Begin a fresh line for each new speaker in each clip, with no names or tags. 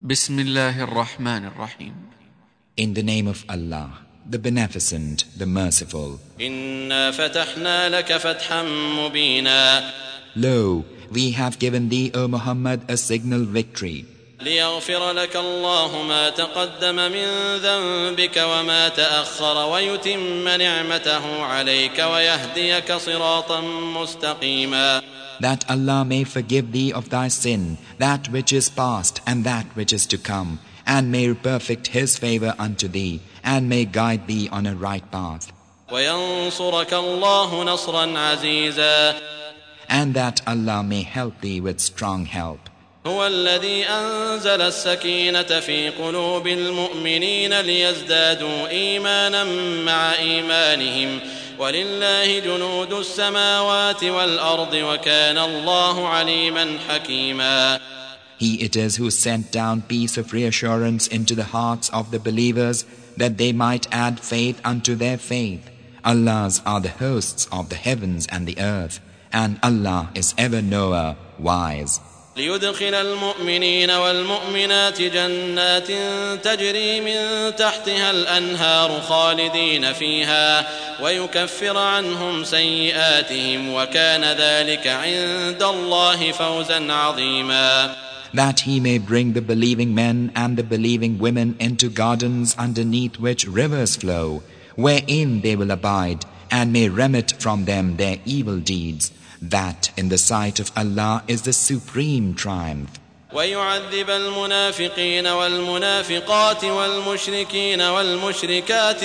Bismillahir Rahmanir Rahim.
In the name of Allah, the Beneficent, the Merciful.
إِنَّا فَتَحْنَا لَكَ فَتْحًا مُبِينًا.
Lo, we have given thee, O Muhammad, a signal victory.
لِيَغْفِرَ لَكَ اللَّهُ مَا تَقَدَّمَ مِن ذَنبِكَ وَمَا تَأَخَّرَ وَيُتِمَّ نِعْمَتَهُ عَلَيْكَ وَيَهْدِيَكَ صِرَاطًا مُسْتَقِيمًا.
That Allah may forgive thee of thy sin, that which is past and that which is to come, and may perfect His favor unto thee, and may guide thee on a right path.
وَيَنصُرَكَ اللَّهُ نَصْرًا عَزِيزًا.
And that Allah may help thee with strong help.
هو الذي أنزل السكينة في قلوب المؤمنين ليزدادوا إيمانا مع إيمانهم ولله جنود السماوات والأرض وكان الله عليما حكيما.
He it is who sent down peace of reassurance into the hearts of the believers, that they might add faith unto their faith. Allah's are the hosts of the heavens and the earth, and Allah is ever knower, wise.
ليدخل المؤمنين والمؤمنات جنات تجري من تحتها الأنهار خالدين فيها ويكفر عنهم سيئاتهم وكان ذلك عند الله فوزا عظيما.
That He may bring the believing men and the believing women into gardens underneath which rivers flow, wherein they will abide, and may remit from them their evil deeds. That in the sight of Allah is the supreme triumph.
ويعذب المنافقين والمنافقات والمشركين والمشركات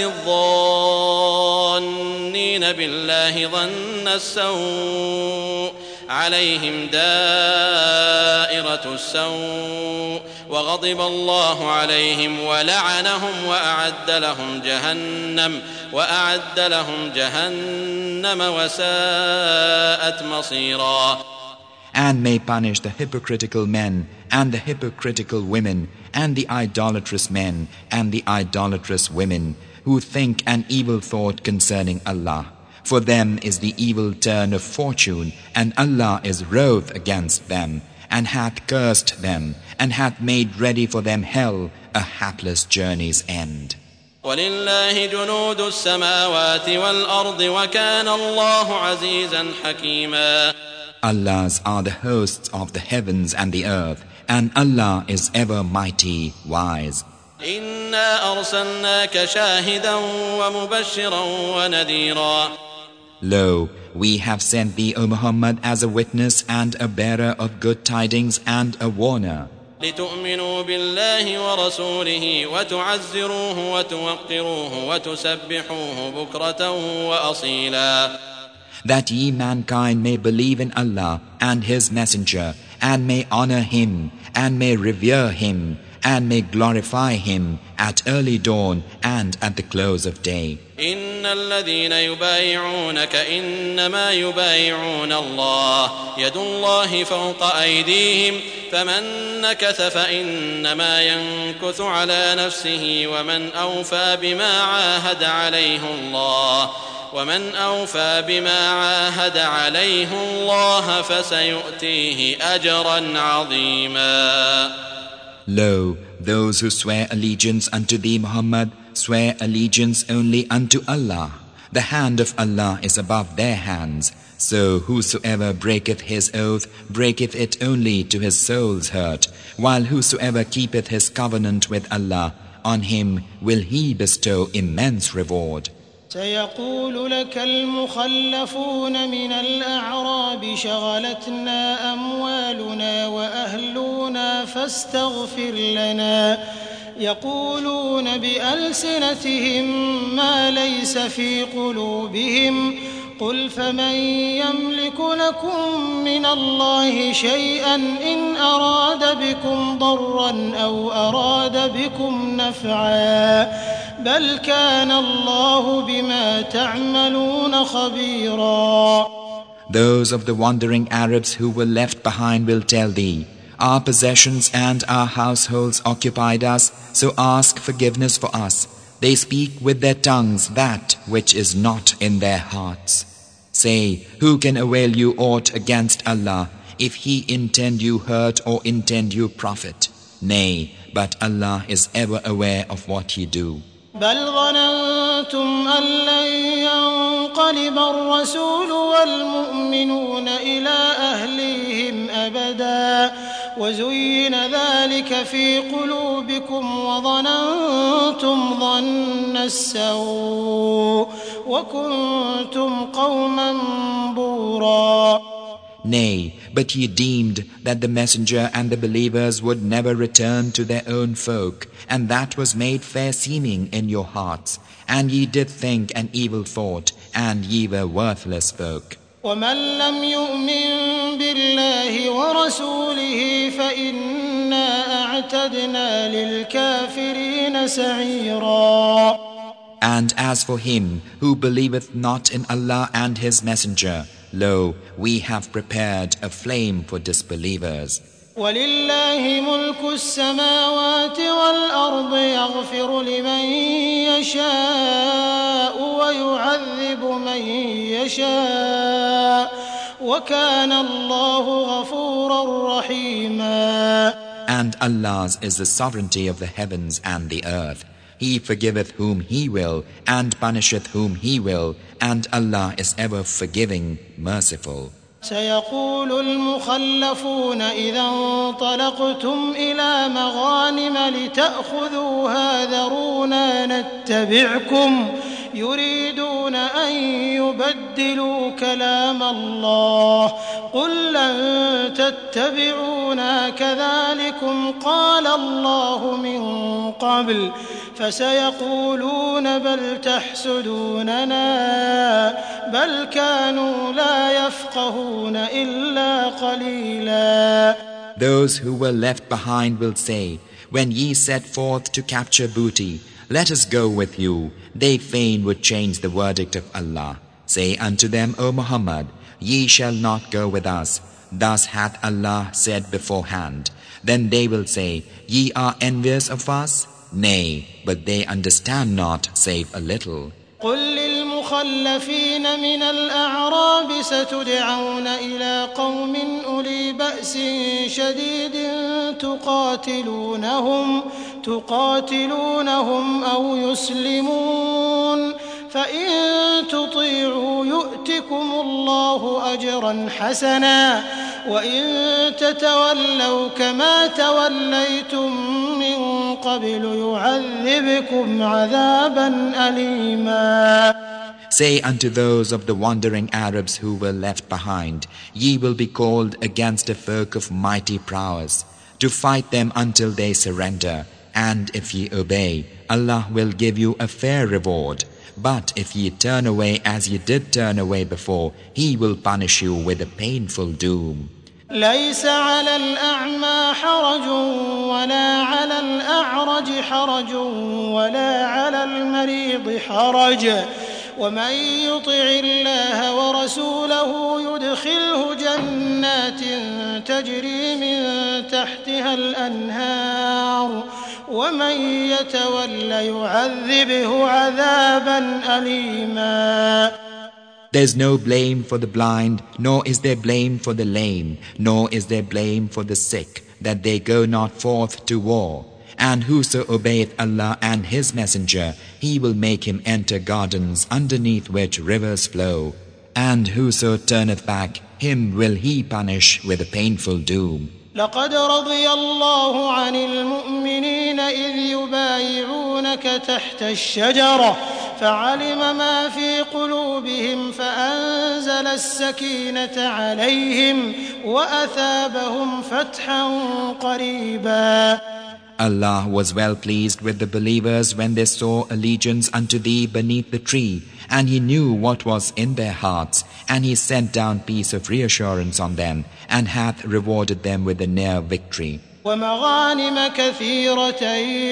الظانين بالله ظن السوء عليهم دائرة السوء وغضب الله عليهم ولعنهم وأعد لهم جهنم وساءت مصيرا.
And may punish the hypocritical men and the hypocritical women and the idolatrous men and the idolatrous women who think an evil thought concerning Allah. For them is the evil turn of fortune, and Allah is wroth against them, and hath cursed them, and hath made ready for them hell, a hapless journey's end.
وَلِلَّهِ جُنُودُ السَّمَاوَاتِ وَالْأَرْضِ وَكَانَ اللَّهُ عَزِيزًا حَكِيمًا.
Allah's are the hosts of the heavens and the earth, and Allah is ever mighty, wise.
إِنَّا أَرْسَلْنَاكَ شَاهِدًا وَمُبَشِّرًا وَنَذِيرًا.
Lo, we have sent thee, O Muhammad, as a witness and a bearer of good tidings and a warner.
لِتُؤْمِنُوا بِاللَّهِ وَرَسُولِهِ وَتُعَزِّرُوهُ وَتُوَقِّرُوهُ وَتُسَبِّحُوهُ بُكْرَةً وَأَصِيلًا.
That ye mankind may believe in Allah and His Messenger, and may honor Him, and may revere Him, and may glorify Him at early dawn and at the close of day.
إن الذين يبايعونك إنما يبايعون الله يد الله فوق أيديهم فمن نكث فإنما ينكث على نفسه ومن أوفى بما عاهد عليه الله فسيؤتيه أجرا عظيما.
Lo, those who swear allegiance unto thee, Muhammad, swear allegiance only unto Allah. The hand of Allah is above their hands. So whosoever breaketh his oath, breaketh it only to his soul's hurt, while whosoever keepeth his covenant with Allah, on him will He bestow immense reward.
سيقول لك المخلفون من الأعراب شغلتنا أموالنا وأهلنا فاستغفر لنا يقولون بألسنتهم ما ليس في قلوبهم قل فمن يملك لكم من الله شيئا إن أراد بكم ضرا أو أراد بكم نفعا بل كان الله بما تعملون خبيرا.
Those of the wandering Arabs who were left behind will tell thee, our possessions and our households occupied us, so ask forgiveness for us. They speak with their tongues that which is not in their hearts. Say, who can avail you aught against Allah, if He intend you hurt or intend you profit? Nay, but Allah is ever aware of what ye do.
بل ظننتم أن لن ينقلب الرسول والمؤمنون إلى أهليهم أبدا وزين ذلك في قلوبكم وظننتم ظن السوء وكنتم قوما بورا.
Nay, but ye deemed that the messenger and the believers would never return to their own folk, and that was made fair-seeming in your hearts, and ye did think an evil thought, and ye were worthless folk.
ومن لم يؤمن بالله ورسوله فإنا أعتدنا للكافرين سعيرا.
And as for him who believeth not in Allah and His Messenger, lo, we have prepared a flame for disbelievers.
ولله ملك السماوات والأرض يغفر لمن يشاء ويعذب من يشاء وكان الله غفورا رحيما.
And Allah's is the sovereignty of the heavens and the earth. He forgiveth whom He will, and punisheth whom He will, and Allah is ever forgiving, merciful.
سيقول المخلفون إذا انطلقتم إلى مغانم لتأخذوها ذرونا نتبعكم يريدون أن يبدلوا كلام الله قل لن تتبعونا كذلكم قال الله من قبل فسيقولون بل تحسدوننا بل كانوا لا يفقهون إلا قليلا.
Those who were left behind will say, when ye set forth to capture booty, let us go with you. They fain would change the verdict of Allah. Say unto them, O Muhammad, ye shall not go with us. Thus hath Allah said beforehand. Then they will say, ye are envious of us? Nay, but they understand not save a little.
قل للمخلفين من الأعراب ستدعون إلى قوم أولي بأس شديد تقاتلونهم أو يسلمون فإن تطيعوا يؤتكم الله أجرا حسنا وإن تتولوا كما توليتم من قبل يعذبكم عذابا أليما.
Say unto those of the wandering Arabs who were left behind, ye will be called against a folk of mighty prowess, to fight them until they surrender, and if ye obey, Allah will give you a fair reward. But if ye turn away as ye did turn away before, He will punish you with a painful doom.
ليس على الأعمى حرج ولا على الأعرج حرج ولا على المريض حرج ومن يطع الله ورسوله يدخله جنات تجري من تحتها الأنهار ومن يتول يعذبه عذابا أليما.
There is no blame for the blind, nor is there blame for the lame, nor is there blame for the sick, that they go not forth to war. And whoso obeyeth Allah and His Messenger, He will make him enter gardens underneath which rivers flow. And whoso turneth back, him will He punish with a painful doom.
لقد رضي الله عن المؤمنين إذ يبايعونك تحت الشجرة فعلم ما في قلوبهم فأنزل السكينة عليهم وأثابهم فتحا قريبا.
Allah was well pleased with the believers when they saw allegiance unto thee beneath the tree, and He knew what was in their hearts, and He sent down peace of reassurance on them, and hath rewarded them with a near victory.
ومغانم كثيرة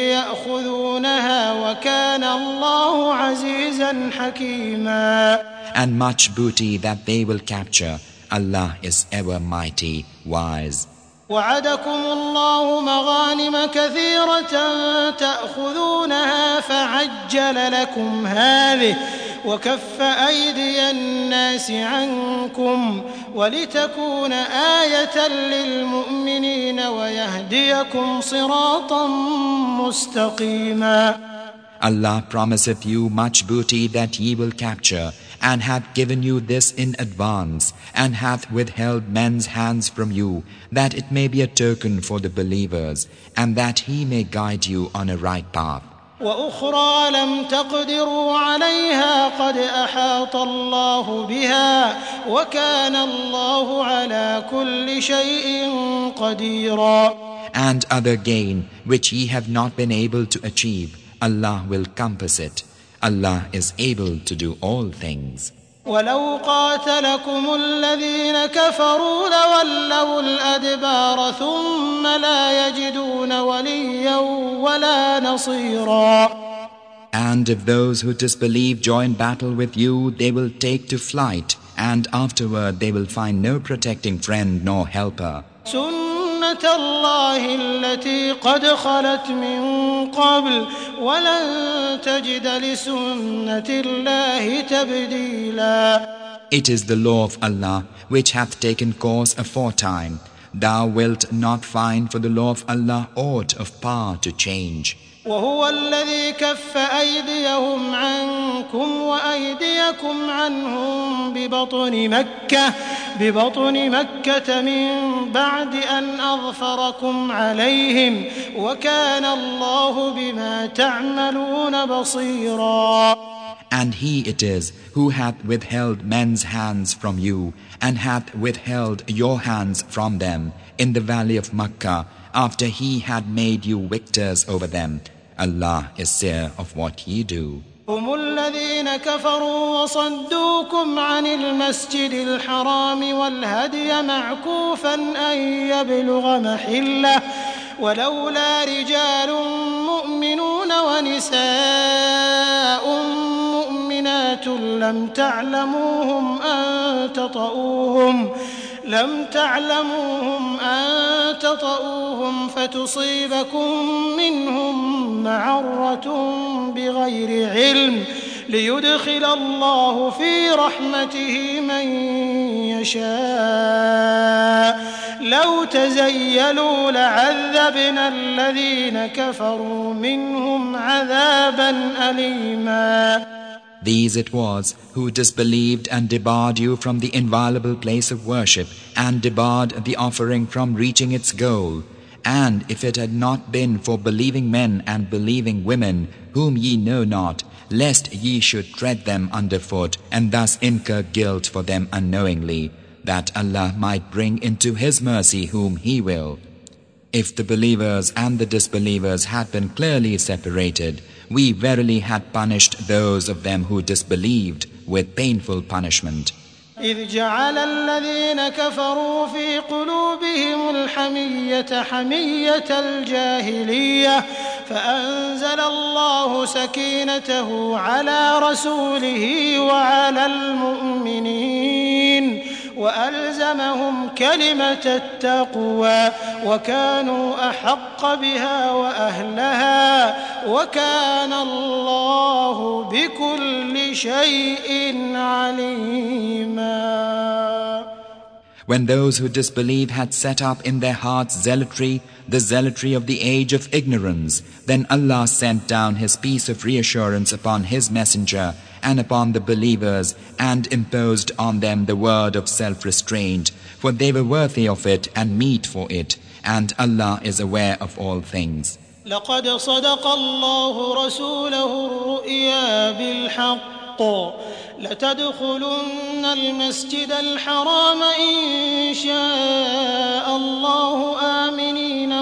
يأخذونها وكان الله عزيزا حكيما.
And much booty that they will capture. Allah is ever mighty, wise.
وعدكم الله مغانم كثيرة تأخذونها فعجل لكم هذه وكف أيدي الناس عنكم ولتكون آية للمؤمنين ويهديكم صراطا مستقيما.
Allah promiseth you much booty that ye will capture, and hath given you this in advance, and hath withheld men's hands from you, that it may be a token for the believers, and that he may guide you on a right path.
وأخرى لم تقدروا عليها قد أحاط الله بها وكان الله على كل شيء قديرا.
And other gain which ye have not been able to achieve, Allah will compass it. Allah is able to do all things.
ولو قاتلكم الذين كفروا لولوا الأدبار ثم لا يجدون وليا ولا نصيرا.
And if those who disbelieve join battle with you, they will take to flight, and afterward they will find no protecting friend nor helper.
سنة الله التي قد خلت من قبل ولن تجد لسنة الله تبديلا.
It is the law of Allah which hath taken course aforetime. Thou wilt not find for the law of Allah aught of power to change.
وهو الذي كف أيديهم عنكم وأيديكم عنهم ببطن مكة من بعد أن أظفركم عليهم وكان الله بما تعملون بصيرا.
And he it is who hath withheld men's hands from you, and hath withheld your hands from them in the valley of Makkah, after he had made you victors over them. Allah is seer of what ye do.
هم الذين كفروا وصدوكم عن المسجد الحرام والهدي معكوفا أن يبلغ محله ولولا رجال مؤمنون ونساء مؤمنات لم تعلموهم أن تطؤوهم فتصيبكم منهم معرة بغير علم ليدخل الله في رحمته من يشاء لو تزيلوا لعذبنا الذين كفروا منهم عذابا أليما.
These it was who disbelieved and debarred you from the inviolable place of worship, and debarred the offering from reaching its goal. And if it had not been for believing men and believing women, whom ye know not, lest ye should tread them underfoot, and thus incur guilt for them unknowingly, that Allah might bring into His mercy whom He will. If the believers and the disbelievers had been clearly separated, we verily had punished those of them who disbelieved with painful punishment.
إذ جعل الذين كفروا في قلوبهم الحمية حمية الجاهلية فأنزل الله سكينته على رسوله وعلى المؤمنين وألزمهم كلمة التقوى وكانوا أحق بها وأهلها وكان الله بكل شيء عليما.
When those who disbelieve had set up in their hearts zealotry, the zealotry of the age of ignorance, then Allah sent down His peace of reassurance upon His messenger and upon the believers, and imposed on them the word of self-restraint, for they were worthy of it and meet for it, and Allah is aware of all things.
لقد صدق الله رسوله الرؤيا بالحق لتدخلن المسجد الحرام إن شاء الله آمنين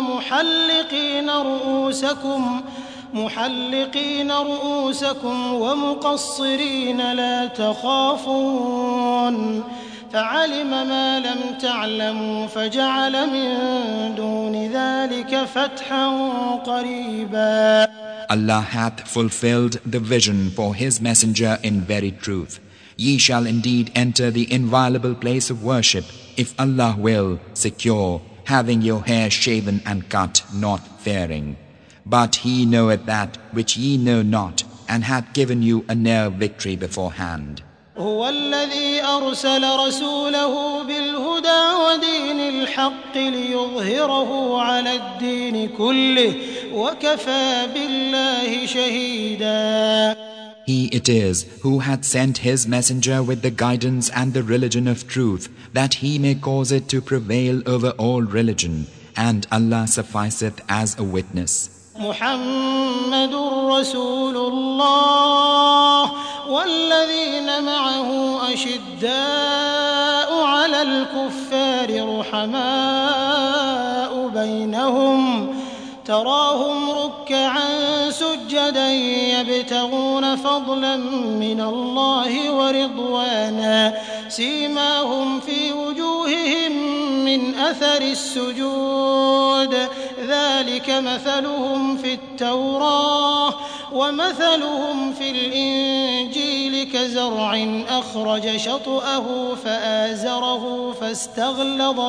محلقين رؤوسكم ومقصرين لا تخافون فعلم ما لم تعلموا فجعل من دون ذلك فتحا قريبا.
Allah hath fulfilled the vision for His messenger in very truth. Ye shall indeed enter the inviolable place of worship, if Allah will, secure, having your hair shaven and cut, not fearing. But He knoweth that which ye know not, and hath given you a near victory beforehand.
هو الذي أرسل رسوله بالهدى ودين الحق ليظهره على الدين كله وكفى بالله شهيدا.
He it is who hath sent his messenger with the guidance and the religion of truth, that he may cause it to prevail over all religion, and Allah sufficeth as a witness.
محمد رسول الله والذين معه أشداء على الكفار رحماء بينهم تراهم ركعا سجدا يبتغون فضلا من الله ورضوانا سيماهم في وجوههم من أثر السجود ذلك مثلهم في التوراة ومثلهم في الإنجيل كزرع أخرج شطأه فآزره فاستغلظ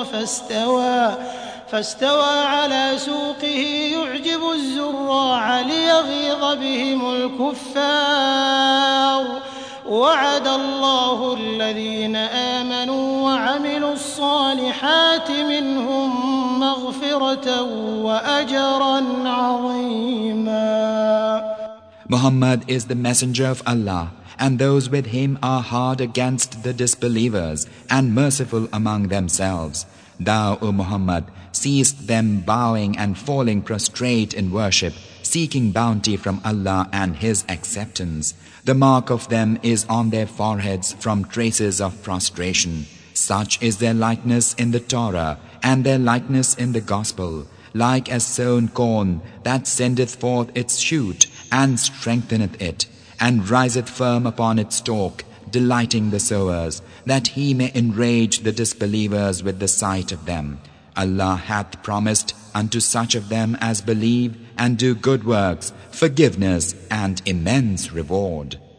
فاستوى على سوقه يعجب الزراع ليغيظ بهم الكفار وعد الله الذين آمنوا وعملوا الصالحات منهم مغفرة وأجرا عظيما.
Muhammad is the messenger of Allah, and those with him are hard against the disbelievers and merciful among themselves. Thou, O Muhammad, seest them bowing and falling prostrate in worship, seeking bounty from Allah and His acceptance. The mark of them is on their foreheads from traces of prostration. Such is their likeness in the Torah, and their likeness in the Gospel, like as sown corn that sendeth forth its shoot, and strengtheneth it, and riseth firm upon its stalk, delighting the sowers, that he may enrage the disbelievers with the sight of them. Allah hath promised unto such of them as believe and do good works, forgiveness and immense reward.